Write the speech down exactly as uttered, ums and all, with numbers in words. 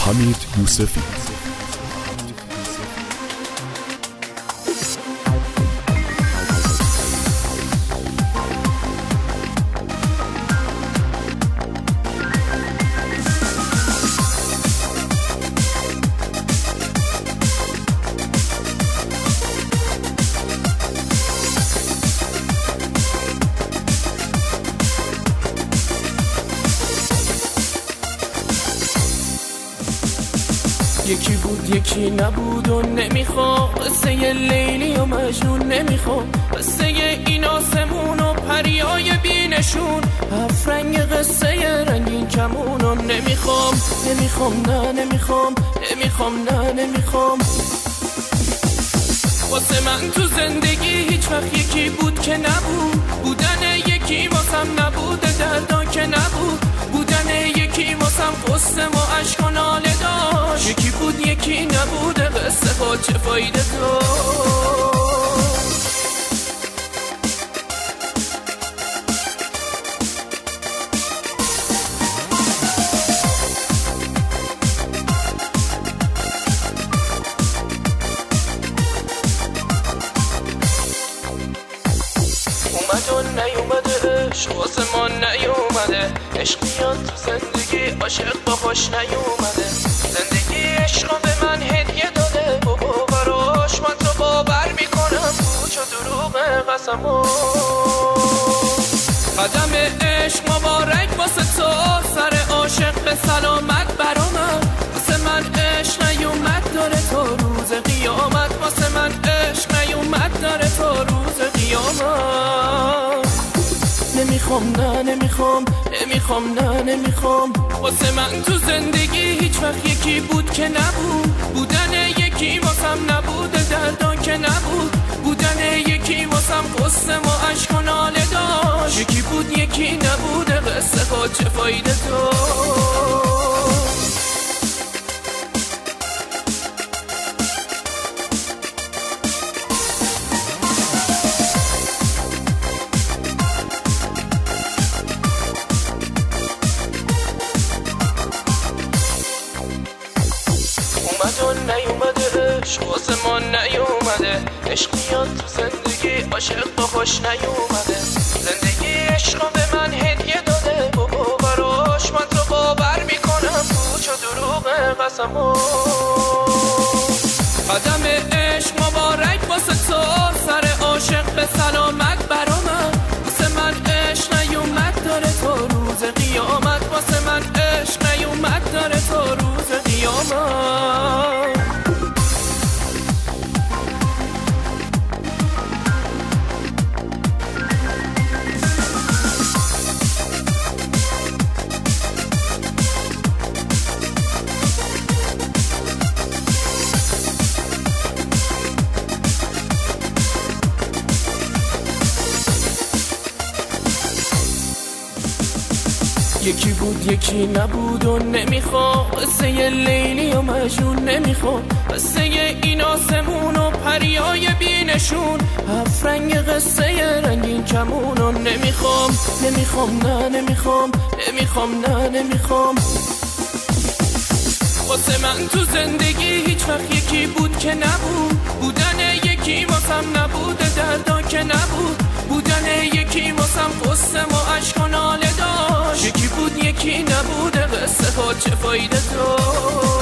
حمید یوسفی. یکی بود یکی نبود و نمیخوام قصه ی لیلی و مجنون، نمیخوام قصه ی این آسمون و پریای بینشون، هفت رنگ قصه ی رنگین کمونو نمیخوام نمیخوام نه نمیخوام نمیخوام نه نمیخوام. واسه من تو زندگی هیچ وقت یکی بود که نبود، بودن یکی واسم نبود دردا که نبود، بودن یکی واسم قصه و عشق و ناله داشت، یکی بود یکی نبود قصه ها چه فایده داشت. اومد و نیومده عشق واسه ما نیومده، عشق میاد تو زندگی عاشق با خوش نیومده، زندگی عشق به من هدیه داده بابا براش من تو باور میکنم پوچ و دروغ قسمو. قدم عشق مبارک واسه تو سر عاشق به سلامت برا من، واسه من عشق نیومد داره تا روز قیامت، واسه من عشق نیومد داره تا روز قیامت. نمیخوام نه نمیخوام نمیخوام نه نمیخوام. واسه من تو زندگی هیچ وقت یکی بود که نبود، بودن یکی واسم نبود دردا که نبود، بودن یکی واسم قصه و عشق و ناله داشت، یکی بود یکی نبود قصه ها چه فایده داشت. اومد و نیومده عشق واسه ما نیومده، عشق میاد تو زندگی عاشق با خوش نیومده، زندگی عشق به من هدیه داده بابا براش من تو باور میکنم پوچ و دروغ قسمو. قدم عشق مبارک واسه تو سر عاشق به سلامت برا من، واسه من عشق نیومد داره تا روز قیامت، واسه من عشق نیومد داره تا روز قیامت. یکی بود یکی نبود و نمیخوام قصه ی لیلی و مجنون، نمیخوام قصه ی این آسمون و پریای بینشون، هفت رنگ قصه ی رنگین کمونو نمیخوام نمیخوام نه نمیخوام نمیخوام نه نمیخوام. واسه من تو زندگی هیچ وقت یکی بود که نبود، بودن یکی واسم نبود دردا که نبود، بودن یکی واسم قصه و عشق و ناله داشت، یکی بود یکی نبود قصه ها چه فایده داشت.